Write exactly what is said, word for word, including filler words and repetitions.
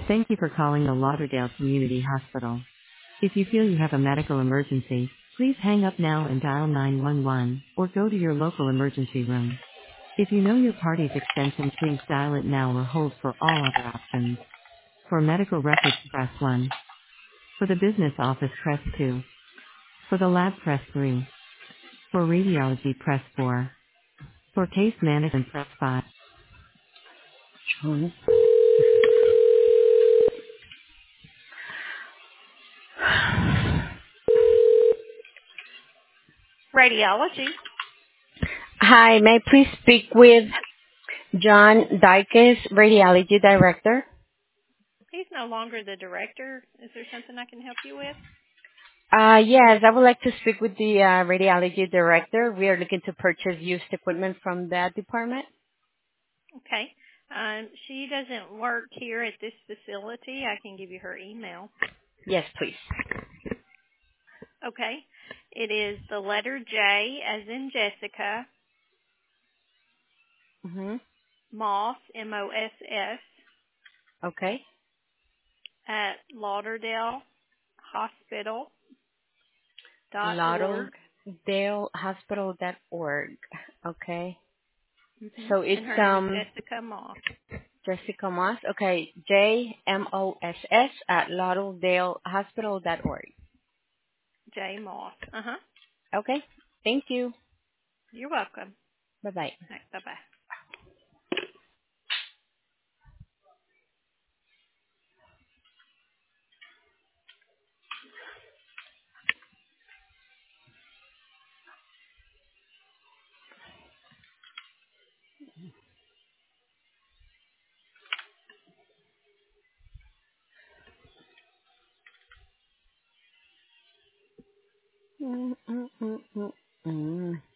Thank you for calling the Lauderdale Community Hospital. If you feel you have a medical emergency, please hang up now and dial nine one one, or go to your local emergency room. If you know your party's extension, please dial it now or hold for all other options. For medical records, press one. For the business office, press two. For the lab, press three. For radiology, press four. For case management, press five. John. Radiology. Hi, may I please speak with John Dykes, Radiology Director? He's no longer the director. Is there something I can help you with? Uh, yes, I would like to speak with the uh, Radiology Director. We are looking to purchase used equipment from that department. Okay. Um, she doesn't work here at this facility. I can give you her email. Yes, please. Okay. It is the letter J as in Jessica, Mm-hmm. Moss, M O S S, Okay. at Lauderdale Hospital dot org. Lauderdale Hospital dot org. Okay. Mm-hmm. So it's And her name is um Jessica Moss. Jessica Moss. Okay. J M O S S at Lauderdale Hospital dot org. J Moss. Uh-huh. Okay. Thank you. You're welcome. Bye bye. Right, bye-bye. Mm, mm, mm, mm, mm.